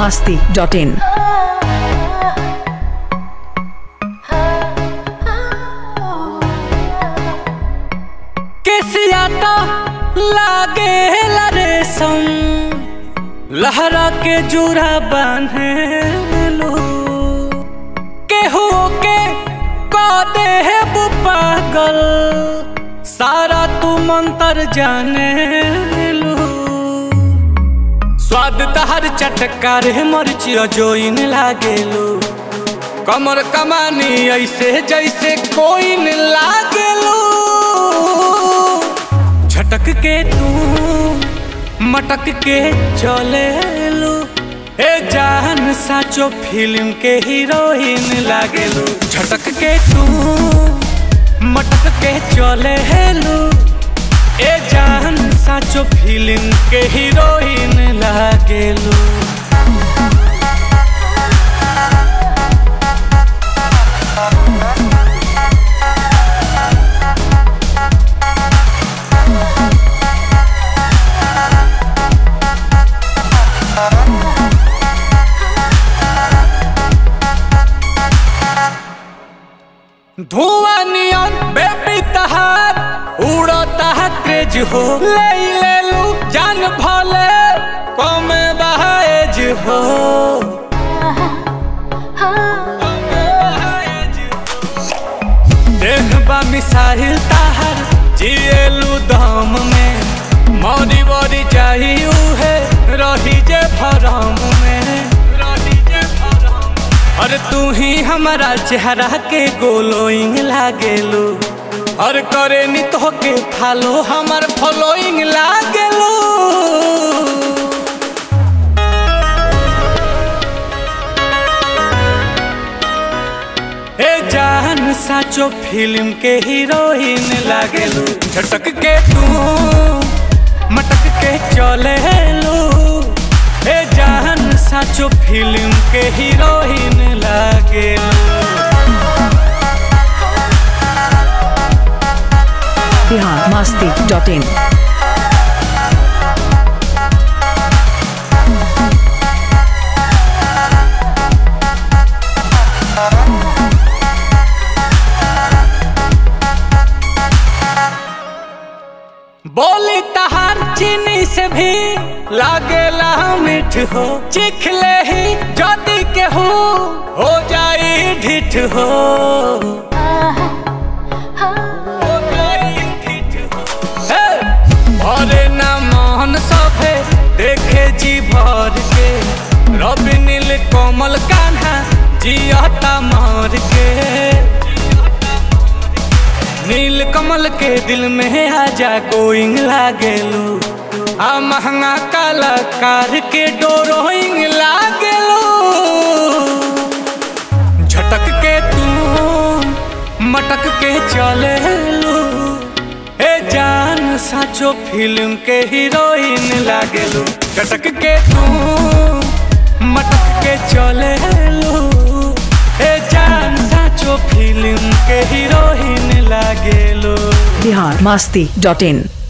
biharmasti.in। केसिया तो लागे रेशम लहरा के जुरा बांधे लो केहू के दे है वो पागल सारा तू मंतर जाने लो स्वाद तहर चटकार मरचिया जोइन लागे लो कमर कमानी ऐसे जैसे कोई न लागे लो झटक के तू मटक के चले लो ए जान साचो फिल्म के हीरोइन लागे लो झटक के तू मटक के चले लो ए जान साचो फिल्म के हीरोइन लागे लो। धुआं नियन बेबी तहार उड़ता है क्रेज हो ले लू जान भले कम बहाएज हो देखबा मिसाइल तहार जिएलू दम में मौरी बड़ी चाहिए है रही जे भरम में और तू ही हमारा चेहरा के गोलोइंग लागेलो और करे नी तो के फालो हमार फॉलोइंग लागेलो ए जान साचो फिल्म के हीरोइन लागेलो झटक के तू मटक के चले लो ए जान साचो फिल्म के हीरोइन लागे biharmasti.in। बोली तहार चीनी से भी लागेला मीठ हो चिखले ही जदी के हो जाई ढिठ हो भरे ना मोहन सभे देखे जी भर के रवि नील कोमल कान्हा जियता मार के नील कमल के दिल में आजा गोइंग लागेलो आ महंगा कलाकार के डोरोइंग लागेलो झटक के तू मटक के चले लो ए जान साचो फिल्म के हीरोइन लागेलो झटक के तू मटक के चले लो ए जान साचो फिल्म के हीरोइन लागेलो biharmasti.in।